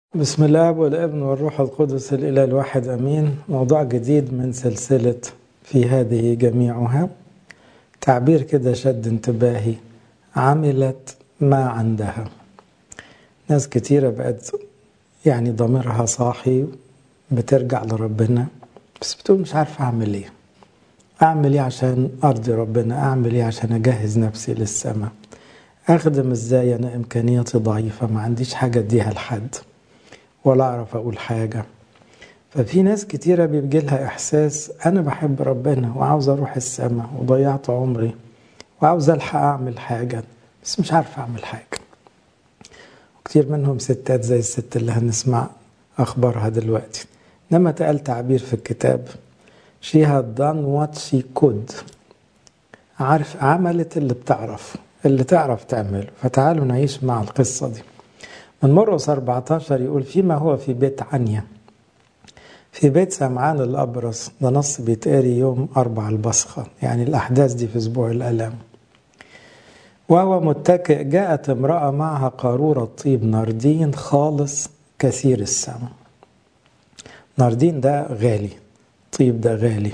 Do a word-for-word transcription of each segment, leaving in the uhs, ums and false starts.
بسم الله والابن والروح القدس الإله الواحد أمين. موضوع جديد من سلسلة في هذه جميعها. تعبير كده شد انتباهي: عملت ما عندها. ناس كتيرة بقت يعني ضميرها صاحي، بترجع لربنا بس بتقول مش عارف أعمل إيه. أعمل إيه عشان أرضي ربنا؟ أعمل إيه عشان أجهز نفسي للسماء؟ أخدم إزاي؟ أنا إمكانياتي ضعيفة، ما عنديش حاجة أديها لحد ولا أعرف أقول حاجة. ففي ناس كتيرة بيجيلها إحساس أنا بحب ربنا وعاوز أروح السماء وضيعت عمري وعاوز ألحق أعمل حاجة بس مش عارف أعمل حاجة. وكتير منهم ستات زي الست اللي هنسمع أخبارها دلوقتي، لما تقال تعبير في الكتاب she had done what she could. عارف، عملت اللي بتعرف اللي تعرف تعمله. فتعالوا نعيش مع القصة دي. من مرقس أربعة عشر يقول: فيما هو في بيت عنيا في بيت سمعان الأبرص. ده نص بيتقري يوم أربع البصخة، يعني الأحداث دي في أسبوع الألام. وهو متكئ جاءت امرأة معها قارورة طيب ناردين خالص كثير الثمن. ناردين ده غالي، طيب ده غالي.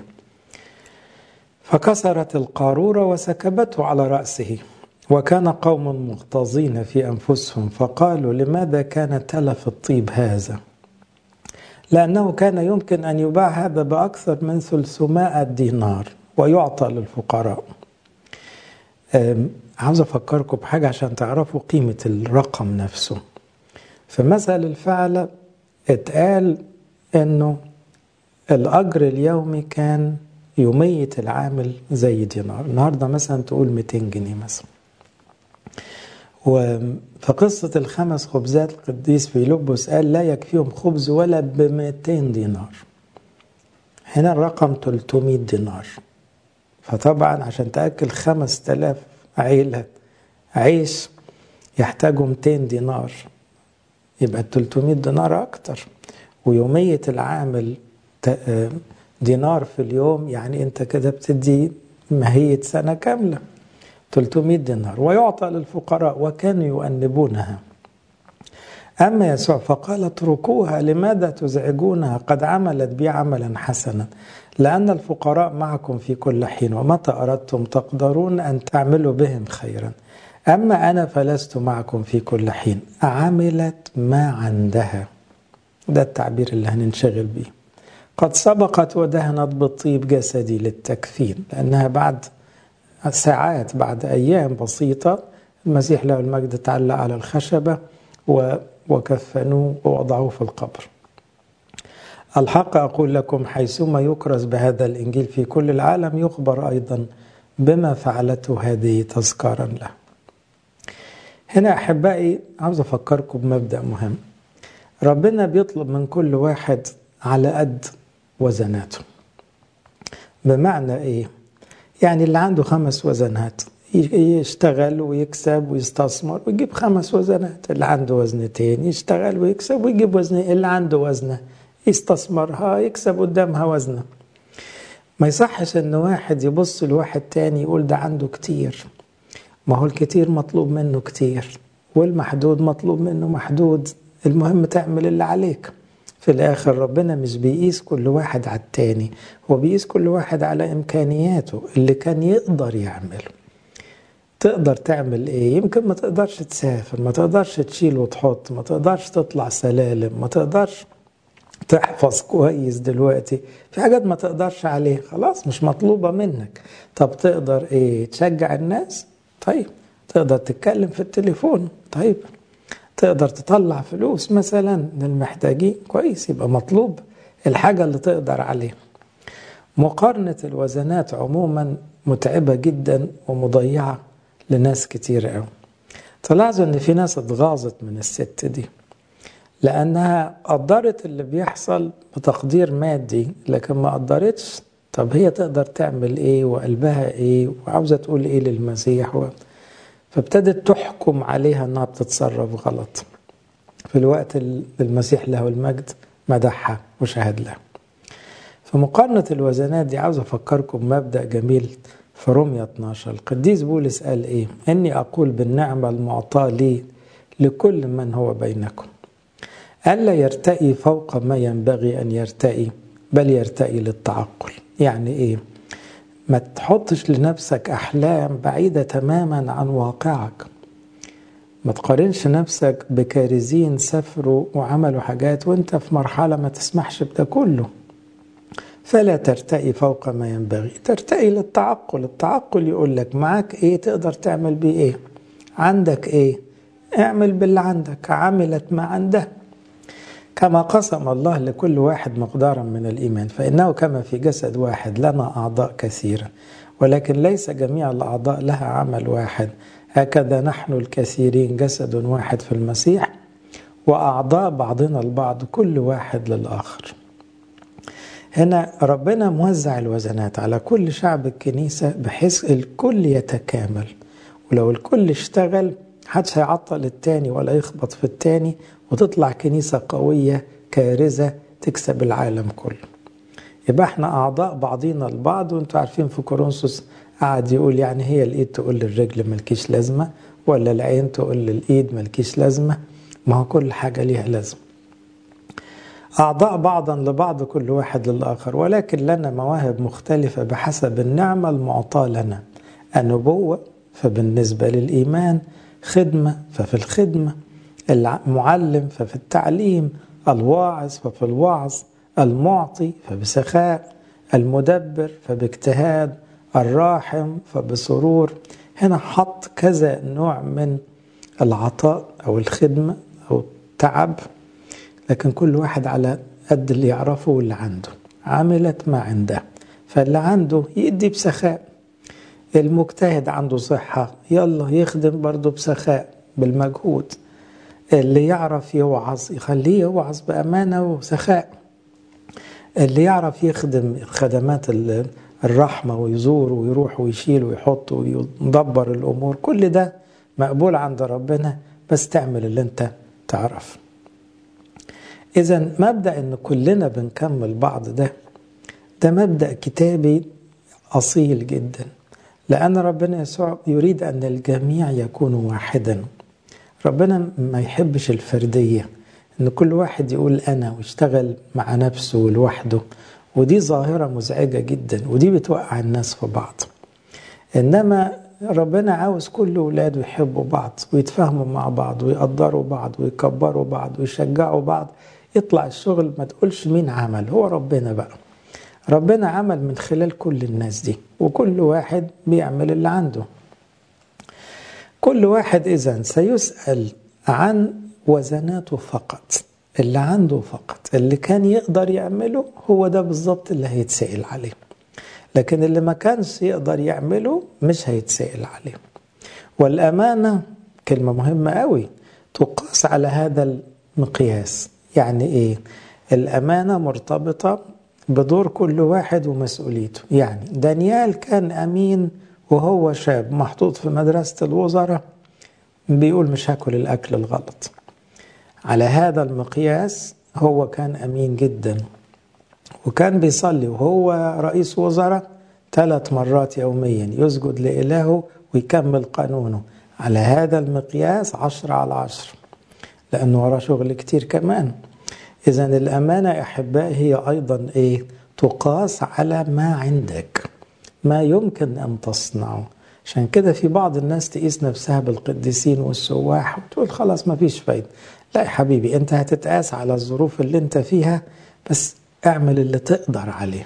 فكسرت القارورة وسكبته على رأسه. وكان قوم مغتاظين في أنفسهم فقالوا: لماذا كان تلف الطيب هذا؟ لأنه كان يمكن أن يباع هذا بأكثر من ثلاثمائة دينار ويعطى للفقراء. عاوز أفكركم بحاجة عشان تعرفوا قيمة الرقم نفسه. في مثل الفعل اتقال أنه الأجر اليومي كان يومية العامل زي دينار. النهاردة مثلا تقول مئتين جنيه مثلا. وفقصة الخمس خبزات القديس فيلبس قال لا يكفيهم خبز ولا بمئتين دينار. هنا الرقم ثلاثمائة دينار. فطبعا عشان تأكل خمس تلاف عيلة عيش يحتاجوا مئتين دينار، يبقى ثلاثمائة دينار أكتر. ويومية العامل دينار في اليوم، يعني انت كده بتدي ماهية سنة كاملة. ثلاثمائة دينار ويعطى للفقراء وكانوا يؤنبونها. أما يسوع فقال: اتركوها، لماذا تزعجونها؟ قد عملت بي عملا حسنا، لأن الفقراء معكم في كل حين ومتى أردتم تقدرون أن تعملوا بهم خيرا، أما أنا فلست معكم في كل حين. عملت ما عندها. ده التعبير اللي هننشغل به. قد سبقت ودهنت بالطيب جسدي للتكفين، لأنها بعد ساعات بعد أيام بسيطة المسيح له المجد تعلق على الخشبة وكفنوه ووضعوه في القبر. الحق أقول لكم حيثما يكرز بهذا الإنجيل في كل العالم يخبر أيضا بما فعلته هذه تذكارا له. هنا أحبائي عاوز أفكركم بمبدأ مهم. ربنا بيطلب من كل واحد على قد وزناته. بمعنى إيه؟ يعني اللي عنده خمس وزنات يشتغل ويكسب ويستثمر ويجيب خمس وزنات. اللي عنده وزنتين يشتغل ويكسب ويجيب وزنين. اللي عنده وزنة يستثمرها يكسب قدامها وزنة. ما يصحش ان واحد يبص لواحد تاني يقول ده عنده كتير. ما هو الكتير مطلوب منه كتير والمحدود مطلوب منه محدود. المهم تعمل اللي عليك. في الآخر ربنا مش بيقيس كل واحد على التاني، هو بيقيس كل واحد على إمكانياته اللي كان يقدر يعمله. تقدر تعمل إيه؟ يمكن ما تقدرش تسافر، ما تقدرش تشيل وتحط، ما تقدرش تطلع سلالم، ما تقدرش تحفظ كويس دلوقتي. في حاجات ما تقدرش عليه، خلاص مش مطلوبة منك. طب تقدر إيه؟ تشجع الناس؟ طيب. تقدر تتكلم في التليفون؟ طيب. تقدر تطلع فلوس مثلا للمحتاجين؟ كويس، يبقى مطلوب الحاجة اللي تقدر عليها. مقارنة الوزنات عموما متعبة جدا ومضيعة لناس كتير قوي. تلاحظوا ان في ناس اتغاظت من الست دي لانها قدرت اللي بيحصل بتقدير مادي، لكن ما قدرتش طب هي تقدر تعمل ايه وقلبها ايه وعاوزة تقول ايه للمسيح و... فابتدت تحكم عليها انها بتتصرف غلط. في الوقت المسيح له المجد مدحها وشهد لها. فمقارنة الوزنات دي عاوز افكركم بمبدأ جميل في رومية اثناشر. القديس بولس قال ايه؟ اني اقول بالنعمة المعطاة لي لكل من هو بينكم ألا يرتقي فوق ما ينبغي أن يرتقي بل يرتقي للتعقل. يعني إيه؟ ما تحطش لنفسك أحلام بعيدة تماما عن واقعك. ما تقارنش نفسك بكارزين سافروا وعملوا حاجات وانت في مرحلة ما تسمحش بده كله. فلا ترتقي فوق ما ينبغي، ترتقي للتعقل. التعقل يقول لك معاك ايه تقدر تعمل بيه ايه، عندك ايه اعمل باللي عندك، عملت ما عنده. كما قسم الله لكل واحد مقدارا من الإيمان، فإنه كما في جسد واحد لنا أعضاء كثيرة ولكن ليس جميع الأعضاء لها عمل واحد، هكذا نحن الكثيرين جسد واحد في المسيح وأعضاء بعضنا البعض كل واحد للآخر. هنا ربنا موزع الوزنات على كل شعب الكنيسة بحيث الكل يتكامل، ولو الكل اشتغل محدش هيعطل التاني ولا يخبط في التاني، وتطلع كنيسة قوية كارزة تكسب العالم كله. يبقى احنا أعضاء بعضينا البعض. وانتوا عارفين في كورنثوس قاعد يقول يعني هي الإيد تقول للرجل ملكيش لازمة، ولا العين تقول للإيد ملكيش لازمة؟ ما هو كل حاجة ليها لازمة. أعضاء بعضا لبعض كل واحد للآخر، ولكن لنا مواهب مختلفة بحسب النعمة المعطاة لنا. النبوة فبالنسبة للإيمان، خدمة ففي الخدمة، المعلم ففي التعليم، الواعظ ففي الوعظ، المعطي فبسخاء، المدبر فباجتهاد، الراحم فبسرور. هنا حط كذا نوع من العطاء أو الخدمة أو التعب، لكن كل واحد على قد اللي يعرفه واللي عنده. عملت ما عنده، فاللي عنده يدي بسخاء. المجتهد عنده صحة يلا يخدم برضه بسخاء بالمجهود. اللي يعرف يوعظ يخليه يوعظ بأمانة وسخاء. اللي يعرف يخدم خدمات الرحمة ويزور ويروح ويشيل ويحط ويدبر الأمور، كل ده مقبول عند ربنا، بس تعمل اللي انت تعرف. إذن مبدأ إن كلنا بنكمل بعض ده ده مبدأ كتابي أصيل جدا، لأن ربنا يسوع يريد أن الجميع يكونوا واحدا. ربنا ما يحبش الفردية، إن كل واحد يقول أنا ويشتغل مع نفسه لوحده، ودي ظاهرة مزعجة جدا، ودي بتوقع الناس في بعض. إنما ربنا عاوز كل ولاده يحبوا بعض ويتفاهموا مع بعض ويقدروا بعض ويكبروا بعض ويشجعوا بعض. يطلع الشغل ما تقولش مين عمل، هو ربنا بقى. ربنا عمل من خلال كل الناس دي، وكل واحد بيعمل اللي عنده. كل واحد إذن سيسأل عن وزناته فقط، اللي عنده فقط، اللي كان يقدر يعمله هو ده بالضبط اللي هيتسأل عليه، لكن اللي ما كانش يقدر يعمله مش هيتسأل عليه. والأمانة كلمة مهمة قوي، تقاس على هذا المقياس. يعني إيه؟ الأمانة مرتبطة بدور كل واحد ومسؤوليته. يعني دانيال كان أمين وهو شاب محطوط في مدرسة الوزراء، بيقول مش هاكل الأكل الغلط. على هذا المقياس هو كان أمين جدا، وكان بيصلي وهو رئيس وزراء ثلاث مرات يوميا، يسجد لإلهه ويكمل قانونه. على هذا المقياس عشرة على عشر، لأنه وراه شغل كتير كمان. إذن الأمانة أحبائي هي أيضا إيه؟ تقاس على ما عندك، ما يمكن أن تصنعه. عشان كده في بعض الناس تقيس نفسها بالقديسين والسواح وتقول خلاص ما فيش فايدة. لا يا حبيبي، أنت هتتقاس على الظروف اللي أنت فيها، بس اعمل اللي تقدر عليه.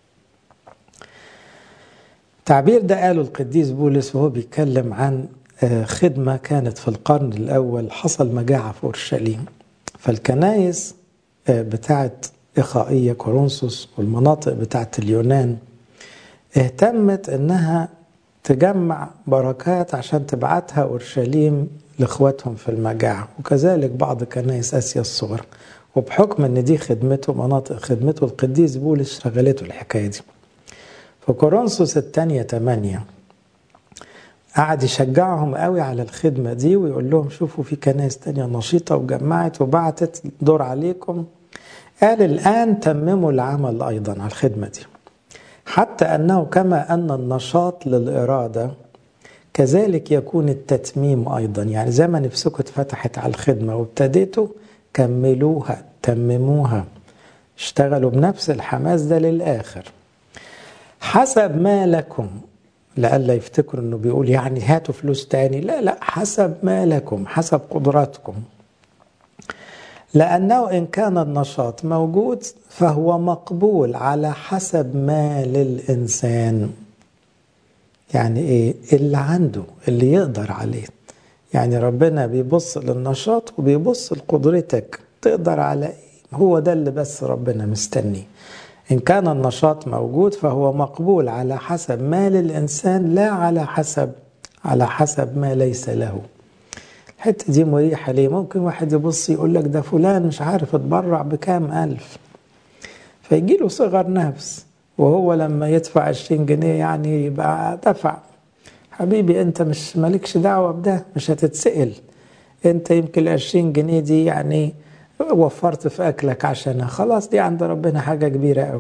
تعبير ده قاله القديس بولس وهو بيتكلم عن خدمة كانت في القرن الأول. حصل مجاعة في أورشليم، فالكنائس بتاعت إخائية كورنثوس والمناطق بتاعت اليونان اهتمت انها تجمع بركات عشان تبعتها أورشليم لاخواتهم في المجاعة، وكذلك بعض كنائس آسيا الصغرى. وبحكم ان دي خدمته، مناطق خدمته، القديس بولس شغلته الحكاية دي. فكورنثوس الثانية ثمانية قعد يشجعهم قوي على الخدمة دي، ويقول لهم شوفوا في كنائس تانية نشيطة وجمعت وبعتت دور عليكم. قال الآن تمموا العمل أيضا على الخدمة دي، حتى أنه كما أن النشاط للإرادة كذلك يكون التتميم أيضا. يعني زي ما نفسكم اتفتحت على الخدمة وابتديتوا، كملوها تمموها، اشتغلوا بنفس الحماس ده للآخر. حسب ما لكم، لألا يفتكروا انه بيقول يعني هاتوا فلوس تاني، لا لا، حسب ما لكم، حسب قدراتكم. لأنه إن كان النشاط موجود فهو مقبول على حسب ما للإنسان. يعني إيه؟ اللي عنده، اللي يقدر عليه. يعني ربنا بيبص للنشاط وبيبص لقدرتك، تقدر على إيه؟ هو ده اللي بس ربنا مستني. إن كان النشاط موجود فهو مقبول على حسب ما للإنسان، لا على حسب على حسب ما ليس له. الحتة دي مريحة ليه؟ ممكن واحد يبص يقول لك ده فلان مش عارف اتبرع بكام ألف، فيجي له صغر نفس، وهو لما يدفع عشرين جنيه يعني يبقى دفع. حبيبي انت مش مالكش دعوة بده، مش هتتسئل. انت يمكن عشرين جنيه دي يعني وفرت في أكلك عشانها، خلاص دي عند ربنا حاجة كبيرة أوي.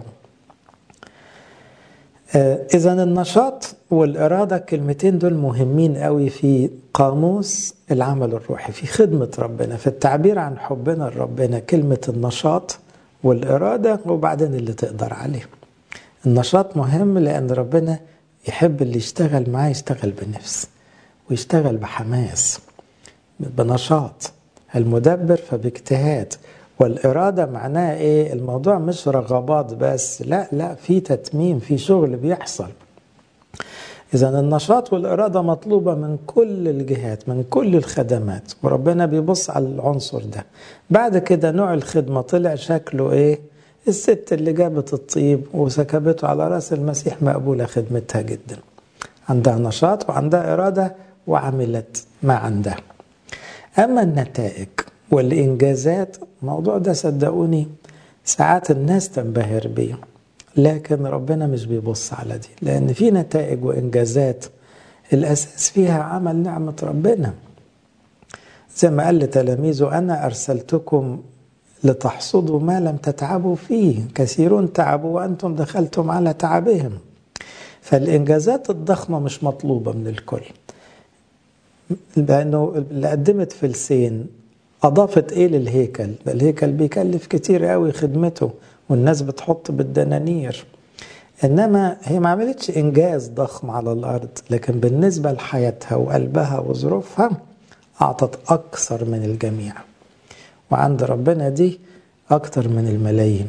إذن النشاط والإرادة، كلمتين دول مهمين قوي في قاموس العمل الروحي، في خدمة ربنا، في التعبير عن حبنا لربنا. كلمة النشاط والإرادة وبعدين اللي تقدر عليه. النشاط مهم لأن ربنا يحب اللي يشتغل معاه يشتغل بنفس ويشتغل بحماس بنشاط. المدبر فباجتهاد. والإرادة معناها إيه؟ الموضوع مش رغبات بس، لا لا، في تتميم، في شغل بيحصل. إذن النشاط والإرادة مطلوبة من كل الجهات، من كل الخدمات، وربنا بيبص على العنصر ده. بعد كده نوع الخدمة طلع شكله إيه؟ الست اللي جابت الطيب وسكبته على رأس المسيح مقبولة خدمتها جدا، عندها نشاط وعندها إرادة وعملت ما عندها. أما النتائج والإنجازات، الموضوع ده صدقوني ساعات الناس تنبهر بيه، لكن ربنا مش بيبص على دي، لأن في نتائج وإنجازات الأساس فيها عمل نعمة ربنا. زي ما قال لتلاميذه أنا أرسلتكم لتحصدوا ما لم تتعبوا فيه، كثيرون تعبوا وأنتم دخلتم على تعبهم. فالإنجازات الضخمة مش مطلوبة من الكل، لأنه اللي قدمت فلسين أضافت إيه للهيكل؟ الهيكل بيكلف كتير قوي خدمته والناس بتحط بالدنانير، إنما هي ما عملتش إنجاز ضخم على الأرض، لكن بالنسبة لحياتها وقلبها وظروفها أعطت أكثر من الجميع، وعند ربنا دي أكثر من الملايين.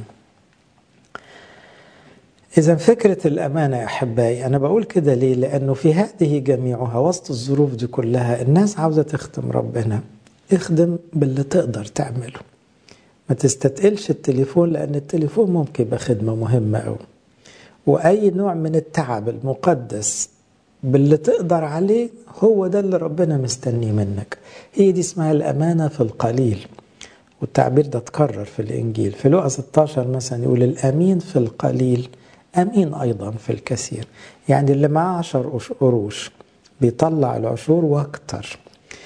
إذا فكرة الأمانة يا أحبائي، أنا بقول كده ليه؟ لأنه في هذه جميعها وسط الظروف دي كلها الناس عاوزة تخدم ربنا. اخدم باللي تقدر تعمله، ما تستتقلش التليفون، لأن التليفون ممكن يبقى خدمة مهمة أوي. وأي نوع من التعب المقدس باللي تقدر عليه هو ده اللي ربنا مستنيه منك. هي دي اسمها الأمانة في القليل، والتعبير ده اتكرر في الإنجيل. في لوقا ستة عشر مثلا يقول الأمين في القليل أمين أيضا في الكثير. يعني اللي معاه عشر قروش بيطلع العشور واكتر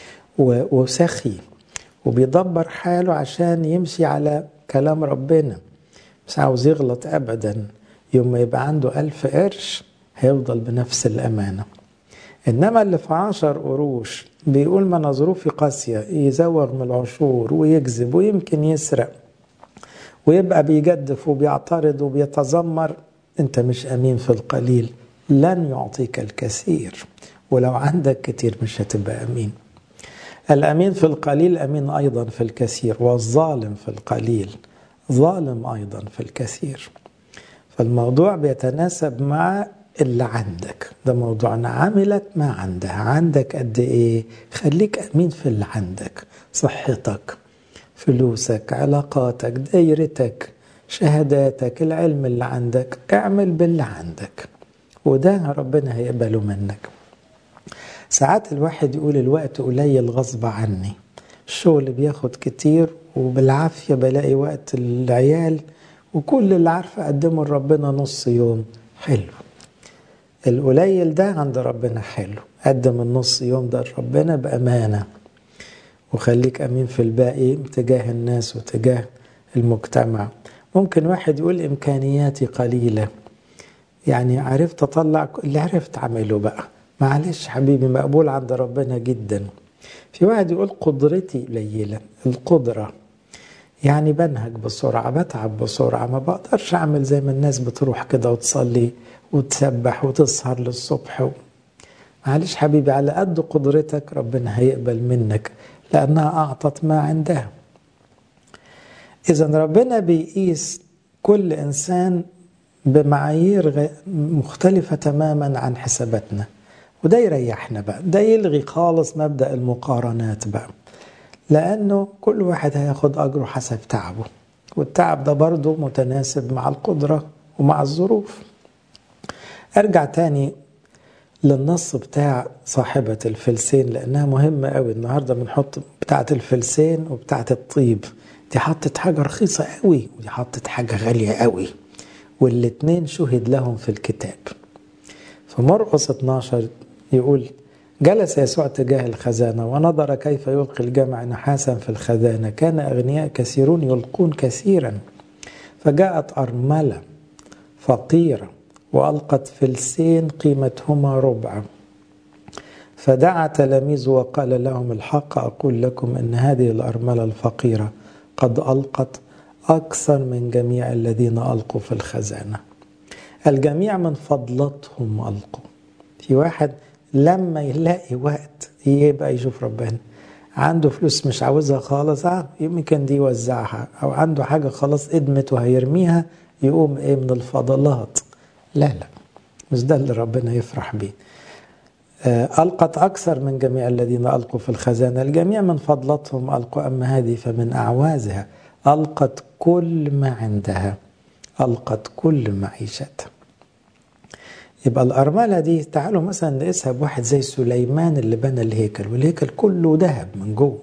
وسخي وبيدبر حاله عشان يمشي على كلام ربنا، مش عاوز يغلط أبدا. يوم ما يبقى عنده ألف قرش هيفضل بنفس الأمانة. إنما اللي في عشر قروش بيقول ما أنا ظروفي قاسية، يزوغ من العشور ويكذب ويمكن يسرق ويبقى بيجدف وبيعترض وبيتذمر، أنت مش أمين في القليل، لن يعطيك الكثير، ولو عندك كتير مش هتبقى أمين. الأمين في القليل أمين أيضا في الكثير، والظالم في القليل ظالم أيضا في الكثير. فالموضوع بيتناسب مع اللي عندك، ده موضوعنا. عملت ما عندها، عندك قد إيه؟ خليك أمين في اللي عندك، صحتك، فلوسك، علاقاتك، دايرتك، شهاداتك، العلم اللي عندك، اعمل باللي عندك، وده ربنا هيقبله منك. ساعات الواحد يقول الوقت قليل غصب عني، الشغل بياخد كتير وبالعافية بلاقي وقت العيال، وكل اللي عارفة أقدمه لربنا نص يوم. حلو، القليل ده عند ربنا حلو، قدم النص يوم ده لربنا بأمانة، وخليك أمين في الباقي تجاه الناس وتجاه المجتمع. ممكن واحد يقول إمكانياتي قليلة، يعني عرفت أطلع اللي عرفت أعمله بقى، معلش حبيبي مقبول عند ربنا جدا. في واحد يقول قدرتي قليلة، القدرة يعني بنهج بسرعة، بتعب بسرعة، ما بقدرش أعمل زي ما الناس بتروح كده وتصلي وتسبح وتسهر للصبح و... معلش حبيبي، على قد قدرتك ربنا هيقبل منك، لأنها أعطت ما عندها. إذا ربنا بيقيس كل إنسان بمعايير مختلفة تماما عن حساباتنا، وده يريحنا بقى، ده يلغي خالص مبدأ المقارنات بقى، لأنه كل واحد هياخد أجره حسب تعبه، والتعب ده برضه متناسب مع القدرة ومع الظروف. أرجع تاني للنص بتاع صاحبة الفلسين، لأنها مهمة قوي. النهاردة بنحط بتاعة الفلسين وبتاعة الطيب، دي حطت حاجة رخيصة قوي ودي حطت حاجة غالية قوي، والاتنين شهد لهم في الكتاب. في مرقس اتناشر يقول: جلس يسوع تجاه الخزانة ونظر كيف يلقي الجمع نحاسا في الخزانة، كان أغنياء كثيرون يلقون كثيرا، فجاءت أرملة فقيرة وألقت فلسين قيمتهما ربع، فدعا تلاميذه وقال لهم: الحق أقول لكم إن هذه الأرملة الفقيرة قد ألقت أكثر من جميع الذين ألقوا في الخزانة. الجميع من فضلتهم ألقوا. في واحد لما يلاقي وقت يبقى يشوف ربنا، عنده فلوس مش عاوزها خالص، اه يمكن دي يوزعها، او عنده حاجة خلاص ادمت وهيرميها، يقوم ايه من الفضلات. لا لا، مش ده اللي ربنا يفرح بيه. آه ألقت أكثر من جميع الذين ألقوا في الخزانة، الجميع من فضلتهم ألقوا، أما هذه فمن أعوازها ألقت كل ما عندها، ألقت كل معيشتها. يبقى الأرملة دي تعالوا مثلا نقيسها بواحد زي سليمان اللي بنى الهيكل، والهيكل كله ذهب من جوه.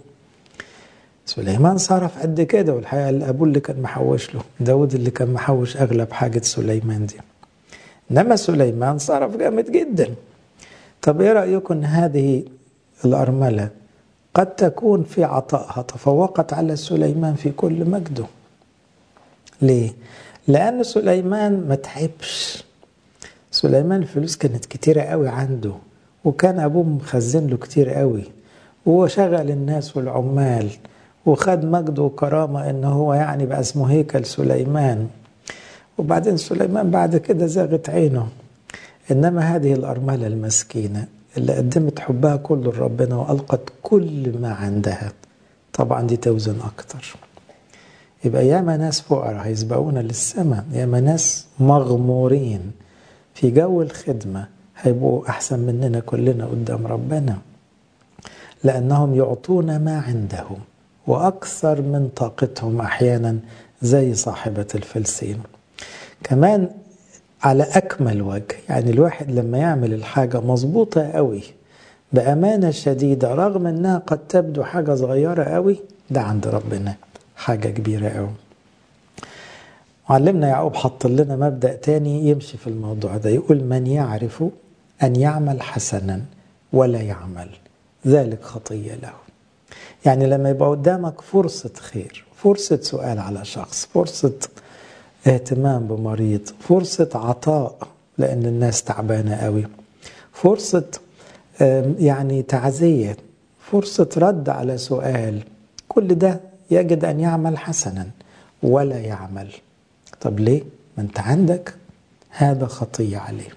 سليمان صرف قد كده، والحقيقة الأبو اللي كان محوش له، داود اللي كان محوش أغلب حاجة سليمان دي. إنما سليمان صرف جامد جدا. طب إيه رأيكم هذه الأرملة قد تكون في عطائها تفوقت على سليمان في كل مجده؟ ليه؟ لأن سليمان ما تعبش. سليمان الفلوس كانت كتيرة قوي عنده، وكان أبوه مخزن له كتير قوي، وشغل الناس والعمال، وخد مجده وكرامة إنه هو يعني بقى اسمه هيكل سليمان. وبعدين سليمان بعد كده زاغت عينه. إنما هذه الأرملة المسكينة اللي قدمت حبها كله لربنا وألقت كل ما عندها، طبعا دي توزن أكتر. يبقى ياما ناس فقراء هيسبقونا للسماء، ياما ناس مغمورين في جو الخدمة هيبقوا أحسن مننا كلنا قدام ربنا، لأنهم يعطون ما عندهم وأكثر من طاقتهم أحيانا، زي صاحبة الفلسين. كمان على أكمل وجه، يعني الواحد لما يعمل الحاجة مظبوطة قوي بأمانة شديدة، رغم أنها قد تبدو حاجة صغيرة قوي، ده عند ربنا حاجة كبيرة قوي. معلمنا يعقوب حط لنا مبدأ تاني يمشي في الموضوع ده، يقول: من يعرف أن يعمل حسنا ولا يعمل ذلك خطية له. يعني لما يبقى قدامك فرصة خير، فرصة سؤال على شخص، فرصة اهتمام بمريض، فرصة عطاء لأن الناس تعبانة قوي، فرصة يعني تعزية، فرصة رد على سؤال، كل ده يجد أن يعمل حسنا ولا يعمل. طب ليه؟ ما انت عندك هذا خطية عليه.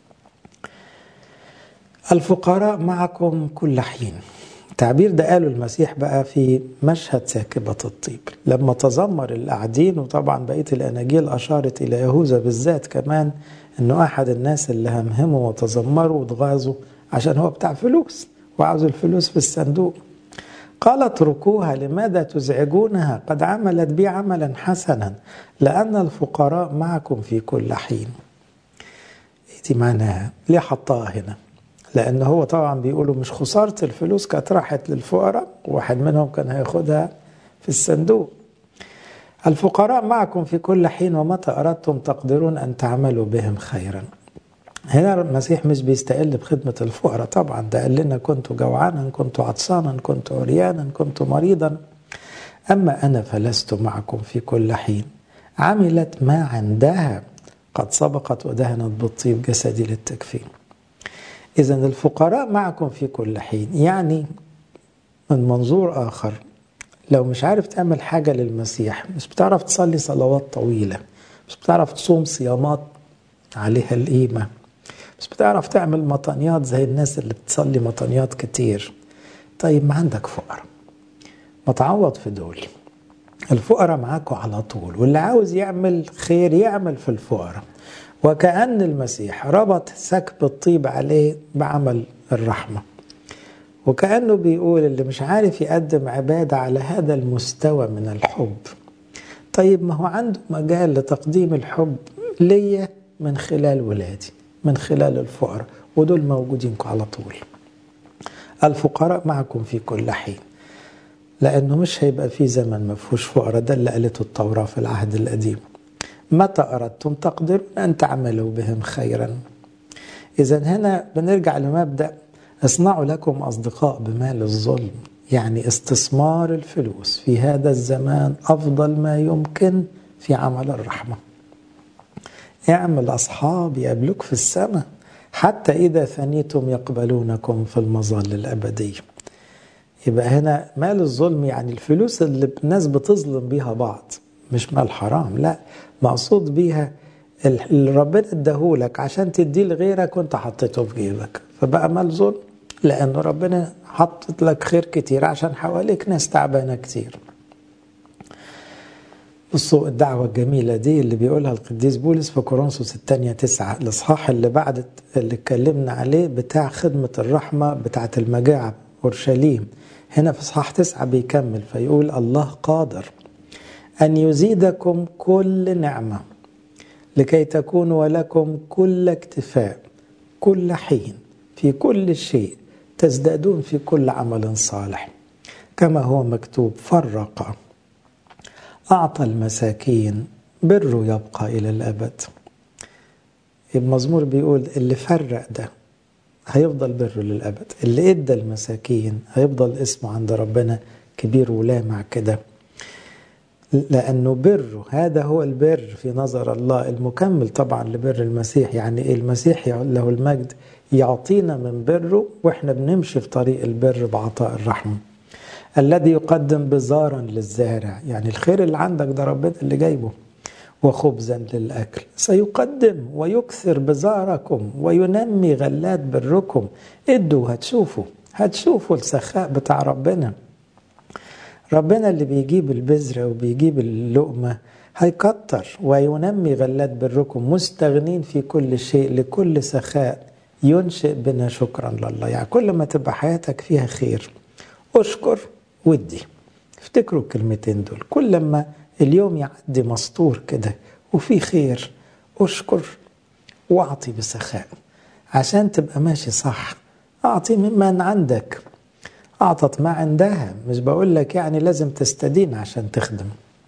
الفقراء معكم كل حين. التعبير ده قاله المسيح بقى في مشهد ساكبة الطيب، لما تذمر القاعدين، وطبعا بقية الأناجيل أشارت إلى يهوذا بالذات كمان، أنه أحد الناس اللي همهموا وتذمروا واتغاظوا عشان هو بتاع فلوس وعاوز الفلوس في الصندوق. قال: اتركوها، لماذا تزعجونها؟ قد عملت بي عملا حسنا، لأن الفقراء معكم في كل حين. دي معناها ليه حطها هنا؟ لأن هو طبعا بيقولوا مش خسارة الفلوس كانت راحت للفقراء، واحد منهم كان هياخدها في الصندوق. الفقراء معكم في كل حين ومتى أردتم تقدرون أن تعملوا بهم خيرا. هنا المسيح مش بيستقل بخدمة الفقراء، طبعا ده قال لنا: كنت جوعانا، كنت عطشانا، كنت عريانا، كنت مريضا، أما أنا فلست معكم في كل حين. عملت ما عندها، قد سبقت ودهنت بالطيب جسدي للتكفين. إذن الفقراء معكم في كل حين، يعني من منظور آخر لو مش عارف تعمل حاجة للمسيح، مش بتعرف تصلي صلوات طويلة، مش بتعرف تصوم صيامات عليها القيمة، مش بتعرف تعمل مطانيات زي الناس اللي بتصلي مطانيات كتير، طيب ما عندك فقراء، ما تعوض في دول. الفقراء معاكوا على طول، واللي عاوز يعمل خير يعمل في الفقراء. وكأن المسيح ربط سكب الطيب عليه بعمل الرحمة، وكأنه بيقول اللي مش عارف يقدم عبادة على هذا المستوى من الحب، طيب ما هو عنده مجال لتقديم الحب ليا من خلال ولادي، من خلال الفقراء، ودول موجودينكم على طول. الفقراء معكم في كل حين، لأنه مش هيبقى في زمن ما فيهوش فقراء، ده اللي قالته التوراة في العهد القديم. متى أردتم تقدرون أن تعملوا بهم خيرا. إذن هنا بنرجع لمبدأ اصنعوا لكم أصدقاء بمال الظلم، يعني استثمار الفلوس في هذا الزمان أفضل ما يمكن في عمل الرحمة. اعمل أصحاب يقابلوك في السماء، حتى إذا ثنيتم يقبلونكم في المظل الأبدية. يبقى هنا مال الظلم يعني الفلوس اللي الناس بتظلم بيها بعض، مش مال حرام، لا، مقصود بيها اللي ربنا اداهولك عشان تديه لغيرك وانت حطيته في جيبك، فبقى مال ظلم، لأنه ربنا حطت لك خير كتير عشان حواليك ناس تعبانة كتير. بصوا الدعوة الجميلة دي اللي بيقولها القديس بولس في كورنثوس الثانية تسعة، الإصحاح اللي بعد اللي اتكلمنا عليه بتاع خدمة الرحمة بتاعة المجاعة أورشليم. هنا في إصحاح تسعة بيكمل فيقول الله قادر أن يزيدكم كل نعمة لكي تكونوا ولكم كل اكتفاء كل حين في كل شيء تزدادون في كل عمل صالح، كما هو مكتوب فرق أعطى المساكين بره يبقى إلى الأبد. المزمور بيقول اللي فرق ده هيفضل بره للأبد، اللي إدى المساكين هيفضل اسمه عند ربنا كبير ولامع كده، لأنه بره هذا هو البر في نظر الله المكمل طبعا لبر المسيح. يعني إيه؟ المسيح له المجد يعطينا من بره وإحنا بنمشي في طريق البر بعطاء الرحمة. الذي يقدم بزارا للزارع، يعني الخير اللي عندك ده ربنا اللي جايبه، وخبزا للأكل سيقدم ويكثر بزاركم وينمي غلات بركم. ادوا هتشوفوا هتشوفوا السخاء بتاع ربنا. ربنا اللي بيجيب البذرة وبيجيب اللقمة هيكتر وينمي غلات بركم، مستغنين في كل شيء لكل سخاء ينشئ بنا شكرا لله. يعني كل ما تبقى حياتك فيها خير اشكر ودي. افتكروا الكلمتين دول، كل ما اليوم يعدي مسطور كده وفي خير اشكر واعطي بسخاء عشان تبقى ماشي صح. اعطي ممن عندك، اعطت ما عندها. مش بقول لك يعني لازم تستدين عشان تخدم،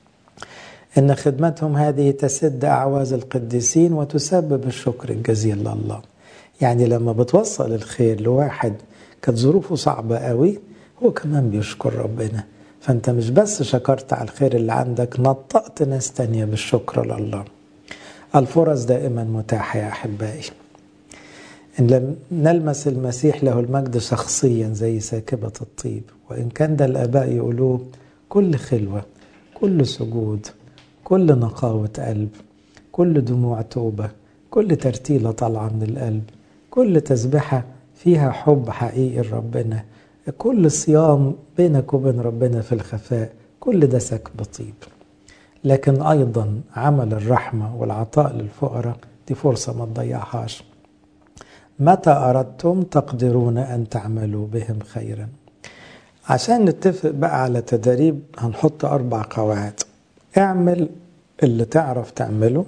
ان خدمتهم هذه تسد اعواز القديسين وتسبب الشكر الجزيل لله. يعني لما بتوصل الخير لواحد كانت ظروفه صعبة قوي، هو كمان بيشكر ربنا، فانت مش بس شكرت على الخير اللي عندك، نطقت ناس تانية بالشكر لله. الفرص دائما متاحة يا أحبائي. إن لم نلمس المسيح له المجد شخصيا زي ساكبة الطيب، وإن كان ده الآباء يقولوه كل خلوة، كل سجود، كل نقاوة قلب، كل دموع توبة، كل ترتيلة طالعة من القلب، كل تسبحة فيها حب حقيقي لربنا، كل صيام بينك وبين ربنا في الخفاء، كل ده سكب طيب. لكن أيضا عمل الرحمة والعطاء للفقراء دي فرصة ما تضيعهاش. متى أردتم تقدرون أن تعملوا بهم خيرا. عشان نتفق بقى على تدريب هنحط أربع قواعد. اعمل اللي تعرف تعمله،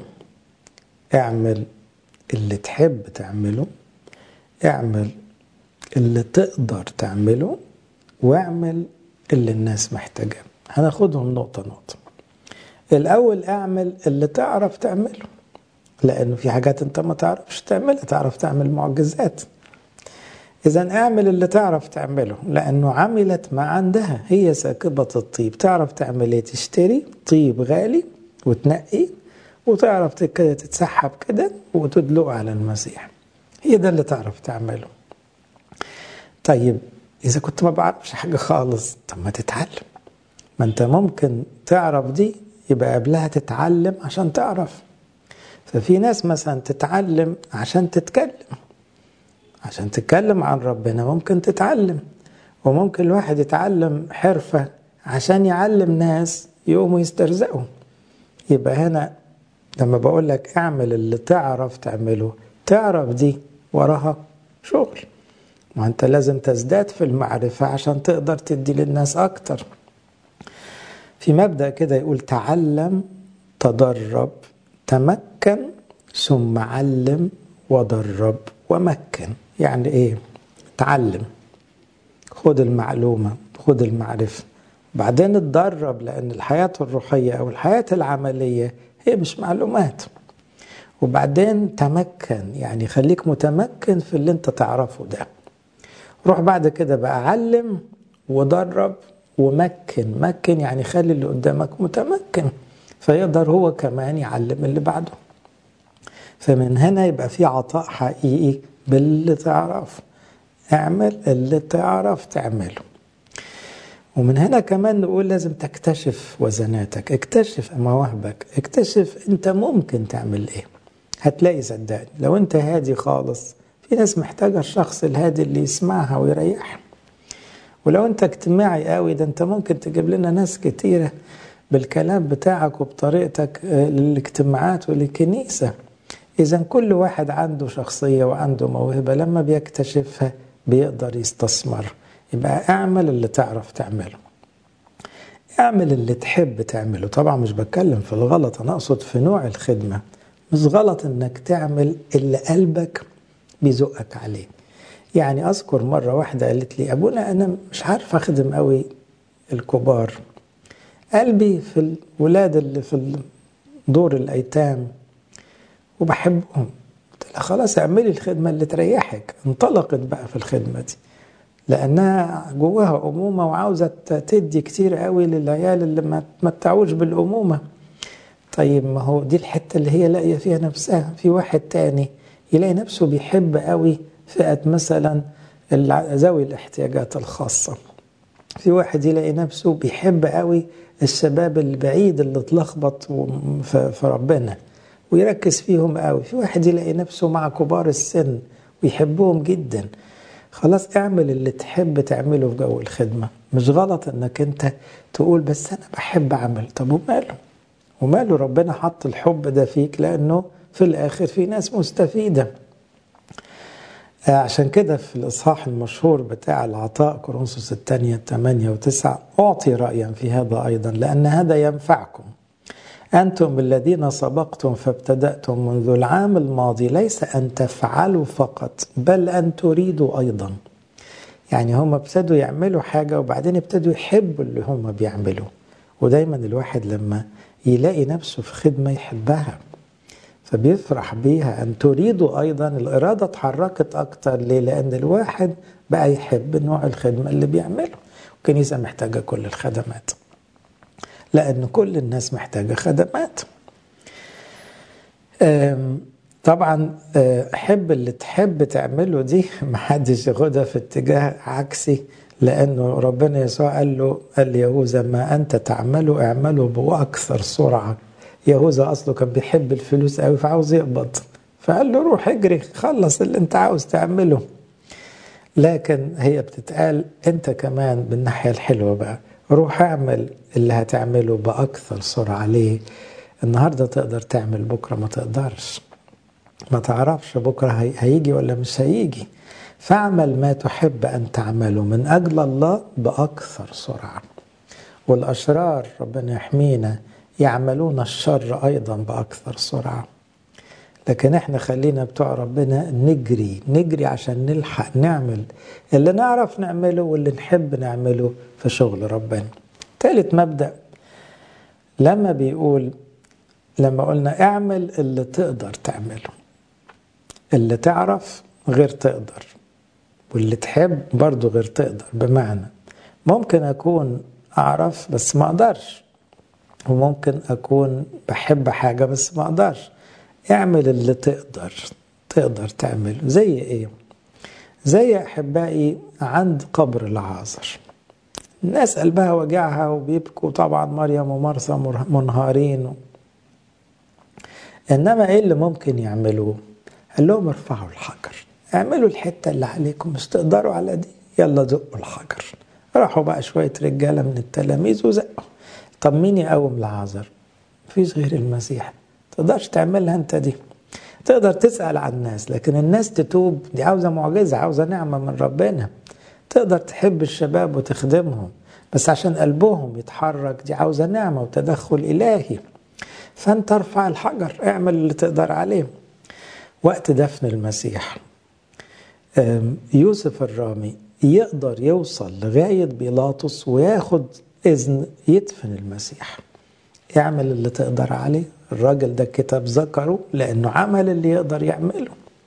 اعمل اللي تحب تعمله، اعمل اللي تقدر تعمله، واعمل اللي الناس محتاجاه. هناخدهم نقطة نقطة. الأول اعمل اللي تعرف تعمله، لأنه في حاجات أنت ما تعرفش تعملها، تعرف تعمل معجزات. إذن اعمل اللي تعرف تعمله، لأنه عملت ما عندها، هي ساكبة الطيب. تعرف تعمل ايه؟ تشتري طيب غالي وتنقي، وتعرف كده تتسحب كده وتدلقه على المسيح. هي ده اللي تعرف تعمله. طيب إذا كنت ما بعرفش حاجة خالص، طب ما تتعلم. ما انت ممكن تعرف دي يبقى قبلها تتعلم عشان تعرف. ففي ناس مثلا تتعلم عشان تتكلم، عشان تتكلم عن ربنا ممكن تتعلم. وممكن الواحد يتعلم حرفة عشان يعلم ناس يقوموا يسترزقوا. يبقى هنا لما بقول لك اعمل اللي تعرف تعمله، تعرف دي وراها شغل، ما انت لازم تزداد في المعرفة عشان تقدر تدي للناس اكتر. في مبدأ كده يقول تعلم تدرب تمكن ثم علم ودرب ومكن. يعني ايه؟ تعلم، خد المعلومة، خد المعرفة، بعدين اتدرب، لأن الحياة الروحية أو الحياة العملية هي مش معلومات. وبعدين تمكن، يعني خليك متمكن في اللي انت تعرفه ده. روح بعد كده بقى علم ودرب ومكن. مكن يعني خلي اللي قدامك متمكن فيقدر هو كمان يعلم اللي بعده. فمن هنا يبقى في عطاء حقيقي باللي تعرف. اعمل اللي تعرف تعمله. ومن هنا كمان نقول لازم تكتشف وزناتك، اكتشف مواهبك، اكتشف انت ممكن تعمل ايه. هتلاقي صدقني لو انت هادي خالص، في ناس محتاجة الشخص الهادي اللي يسمعها ويريحها. ولو انت اجتماعي قوي، ده انت ممكن تجيب لنا ناس كتيرة بالكلام بتاعك وبطريقتك للاجتماعات وللكنيسة. إذا كل واحد عنده شخصية وعنده موهبة، لما بيكتشفها بيقدر يستثمر. يبقى اعمل اللي تعرف تعمله، اعمل اللي تحب تعمله. طبعا مش بتكلم في الغلط، أنا أقصد في نوع الخدمة. مش غلط إنك تعمل اللي قلبك بيزقك عليه. يعني أذكر مرة واحدة قالت لي أبونا أنا مش عارف أخدم قوي الكبار، قلبي في الولاد اللي في دور الأيتام وبحبهم. قلت لها خلاص اعملي الخدمة اللي تريحك، انطلقت بقى في الخدمة دي، لأنها جواها أمومة وعاوزة تدي كتير قوي للعيال اللي ما تمتعوش بالأمومة. طيب ما هو دي الحتة اللي هي لاقية فيها نفسها. في واحد تاني يلاقي نفسه بيحب قوي فئة مثلا ذوي الاحتياجات الخاصة. في واحد يلاقي نفسه بيحب قوي الشباب البعيد اللي اتلخبط في ربنا ويركز فيهم قوي. في واحد يلاقي نفسه مع كبار السن ويحبهم جدا. خلاص اعمل اللي تحب تعمله في جو الخدمة. مش غلط انك انت تقول بس انا بحب اعمل. طب وماله وماله، ربنا حط الحب ده فيك لانه في الاخر في ناس مستفيدة. عشان كده في الإصحاح المشهور بتاع العطاء كورنثوس الثانية ثمانية وتسعة أعطي رأيا في هذا أيضا، لأن هذا ينفعكم. أنتم الذين سبقتم فابتدأتم منذ العام الماضي ليس أن تفعلوا فقط بل أن تريدوا أيضا. يعني هم ابتدوا يعملوا حاجة وبعدين ابتدوا يحبوا اللي هم بيعملوا. ودايما الواحد لما يلاقي نفسه في خدمة يحبها فبيفرح بيها. أن تريدوا أيضا، الإرادة اتحركت أكتر. ليه؟ لأن الواحد بقى يحب نوع الخدمة اللي بيعمله. الكنيسة محتاجة كل الخدمات، لأن كل الناس محتاجة خدمات. طبعا حب اللي تحب تعمله دي محدش ياخدها في اتجاه عكسي، لأنه ربنا يسوع قال له قال يهوذا ما أنت تعمله اعمله بأكثر سرعة. يهوذا أصله كان بيحب الفلوس قوي فعاوز يقبض، فقال له روح اجري خلص اللي انت عاوز تعمله. لكن هي بتتقال انت كمان بالناحية الحلوة بقى، روح اعمل اللي هتعمله بأكثر سرعة. ليه؟ النهاردة تقدر تعمل، بكرة ما تقدرش، ما تعرفش بكرة هيجي ولا مش هيجي. فاعمل ما تحب أن تعمله من أجل الله بأكثر سرعة. والأشرار ربنا يحمينا يعملون الشر أيضا بأكثر سرعة. لكن احنا خلينا بتوع ربنا نجري نجري عشان نلحق نعمل اللي نعرف نعمله واللي نحب نعمله في شغل ربنا. ثالث مبدأ لما بيقول لما قلنا اعمل اللي تقدر تعمله. اللي تعرف غير تقدر، واللي تحب برضو غير تقدر. بمعنى ممكن أكون أعرف بس ما أقدرش، وممكن أكون بحب حاجة بس ما أقدرش. اعمل اللي تقدر تقدر تعمله. زي إيه؟ زي أحبائي عند قبر العازر. الناس قلبها وجعها وبيبكوا طبعا، مريم ومرثا منهارين. إنما إيه اللي ممكن يعملوه؟ قال لهم ارفعوا الحجر، اعملوا الحتة اللي عليكم، مش تقدروا على دي، يلا زقوا الحجر. راحوا بقى شوية رجالة من التلاميذ وزقوا. طب مين يقوم لعازر؟ مفيش غير المسيح. تقدرش تعملها انت دي. تقدر تسأل عن الناس، لكن الناس تتوب دي عاوزة معجزة، عاوزة نعمة من ربنا. تقدر تحب الشباب وتخدمهم، بس عشان قلبهم يتحرك دي عاوزة نعمة وتدخل إلهي. فانت ارفع الحجر، اعمل اللي تقدر عليه. وقت دفن المسيح يوسف الرامي يقدر يوصل لغاية بيلاطس وياخد إذن يدفن المسيح. يعمل اللي تقدر عليه. الراجل ده كتاب ذكره لأنه عمل اللي يقدر يعمله.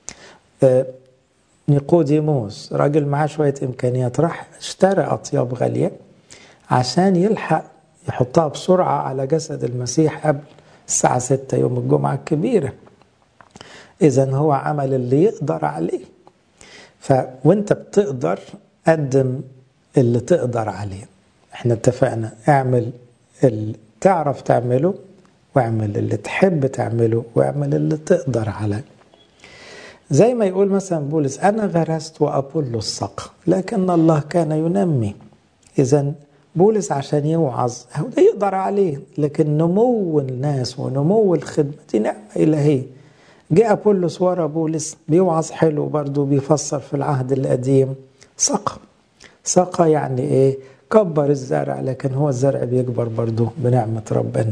نيقوديموس راجل معاه شوية إمكانيات، راح اشترى أطياب غالية عشان يلحق يحطها بسرعة على جسد المسيح قبل الساعة ستة يوم الجمعة الكبيرة. إذن هو عمل اللي يقدر عليه. فوانت بتقدر قدم اللي تقدر عليه. احنا اتفقنا اعمل اللي تعرف تعمله، واعمل اللي تحب تعمله، واعمل اللي تقدر عليه. زي ما يقول مثلا بولس انا غرست وابولو السقى لكن الله كان ينمي. اذا بولس عشان يوعظ هو ده يقدر عليه، لكن نمو الناس ونمو الخدمة دي نعمة إلهية. جاء أبولس ورا بولس بيوعظ حلو برضو، بيفسر في العهد القديم. سقى سقى يعني ايه؟ كبر الزرع، لكن هو الزرع بيكبر برضو بنعمة ربنا.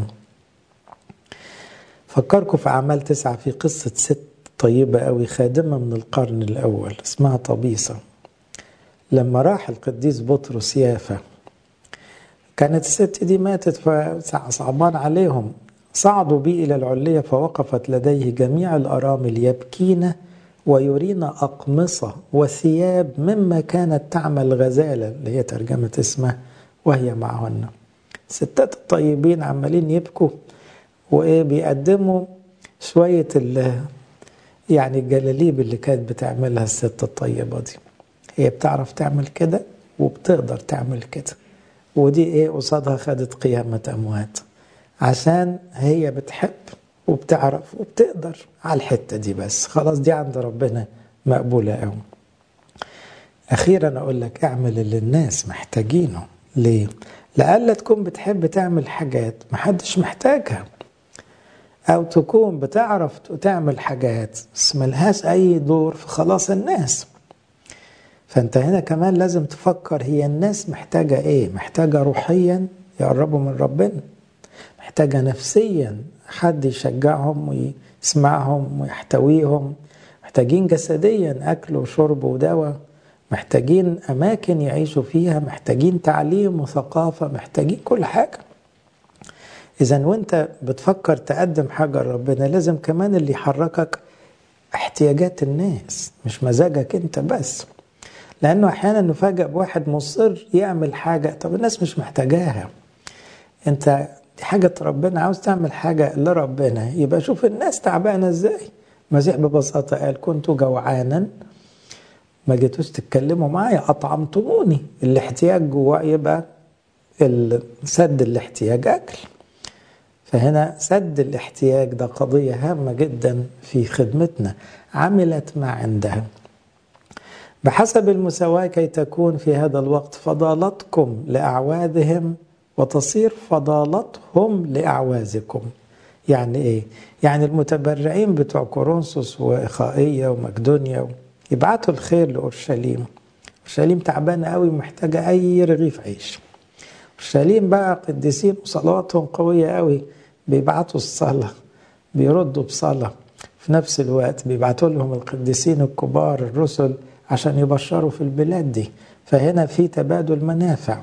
فكركم في أعمال تسعة في قصة ست طيبة قوي، خادمة من القرن الأول اسمها طبيسة. لما راح القديس بطرس يافا، كانت الست دي ماتت فصعبان عليهم. صعدوا بي إلى العلية فوقفت لديه جميع الأرامل يبكين ويرين أقمصة وثياب مما كانت تعمل غزالة، اللي هي ترجمة اسمها، وهي معهن. ستات الطيبين عمالين يبكوا وإيه بيقدموا شوية يعني الجلاليب اللي كانت بتعملها الست الطيبة دي. هي بتعرف تعمل كده وبتقدر تعمل كده، ودي إيه قصادها خدت قيامة أموات، عشان هي بتحب وبتعرف وبتقدر على الحتة دي. بس خلاص دي عند ربنا مقبولة قوي. أخيرا أقول لك اعمل اللي الناس محتاجينه. ليه؟ لألا تكون بتحب تعمل حاجات محدش محتاجها، أو تكون بتعرف تعمل حاجات بس ملهاش أي دور في خلاص الناس. فأنت هنا كمان لازم تفكر هي الناس محتاجة إيه؟ محتاجة روحيا يقربوا من ربنا، محتاجة نفسيا حد يشجعهم ويسمعهم ويحتويهم، محتاجين جسديا أكل وشرب ودواء، محتاجين أماكن يعيشوا فيها، محتاجين تعليم وثقافة، محتاجين كل حاجة. إذن وانت بتفكر تقدم حاجة لربنا لازم كمان اللي يحركك احتياجات الناس، مش مزاجك انت بس. لأنه أحيانا نفاجأ بواحد مصر يعمل حاجة طب الناس مش محتاجاها. انت دي حاجة ربنا، عاوز تعمل حاجة لربنا يبقى شوف الناس تعبانة ازاي. المسيح ببساطة قال كنت جوعانا ما جيتوش تتكلموا معايا أطعمتموني. الاحتياج جوع يبقى سد الاحتياج أكل. فهنا سد الاحتياج ده قضية هامة جدا في خدمتنا. عملت ما عندها بحسب المساواة كي تكون في هذا الوقت فضالتكم لأعواذهم وتصير فضالتهم لأعوازكم. يعني إيه؟ يعني المتبرعين بتوع كورنثوس وإخائية ومقدونيا يبعتوا الخير لأورشليم. أورشليم تعبانة قوي محتاجة أي رغيف عيش. أورشليم بقى قديسين وصلواتهم قوية قوي، بيبعتوا الصلاة، بيردوا بصلاة، في نفس الوقت بيبعتوا لهم القديسين الكبار الرسل عشان يبشروا في البلاد دي. فهنا في تبادل منافع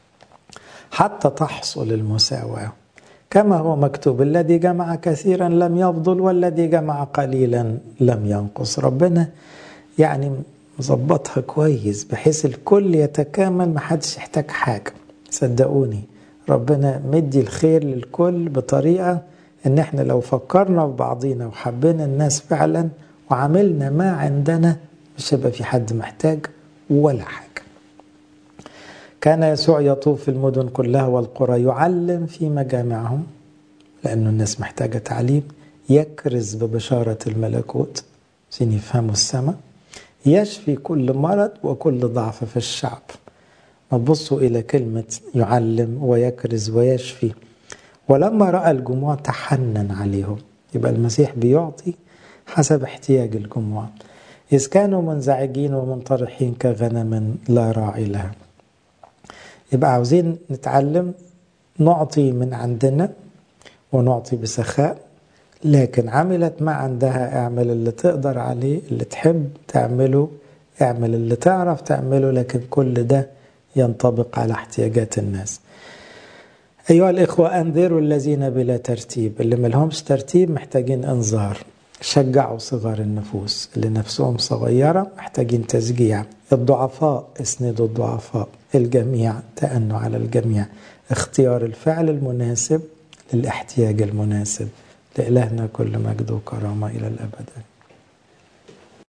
حتى تحصل المساواة، كما هو مكتوب الذي جمع كثيرا لم يفضل والذي جمع قليلا لم ينقص. ربنا يعني مظبطها كويس بحيث الكل يتكامل، ما حدش يحتاج حاجة. صدقوني ربنا مدي الخير للكل بطريقة ان احنا لو فكرنا في بعضينا وحبينا الناس فعلا وعملنا ما عندنا مش هيبقى في حد محتاج ولا حاجة. كان يسوع يطوف في المدن كلها والقرى يعلم في مجامعهم، لأنه الناس محتاجة تعليم، يكرز ببشارة الملكوت عشان يفهموا السماء، يشفي كل مرض وكل ضعف في الشعب. ما تبصوا إلى كلمة يعلم ويكرز ويشفي. ولما رأى الجموع تحنن عليهم، يبقى المسيح بيعطي حسب احتياج الجموع. إذ كانوا منزعجين ومنطرحين كغنم لا راعي لها. يبقى عاوزين نتعلم نعطي من عندنا ونعطي بسخاء، لكن عملت ما عندها اعمل اللي تقدر عليه، اللي تحب تعمله اعمل اللي تعرف تعمله، لكن كل ده ينطبق على احتياجات الناس. أيها الإخوة أنذروا الذين بلا ترتيب، اللي ملهمش ترتيب محتاجين انذار. شجعوا صغار النفوس اللي نفسهم صغيرة محتاجين تشجيع. الضعفاء اسندوا الضعفاء. الجميع تأنوا على الجميع. اختيار الفعل المناسب للاحتياج المناسب. لإلهنا كل مجد وكرامة إلى الأبد.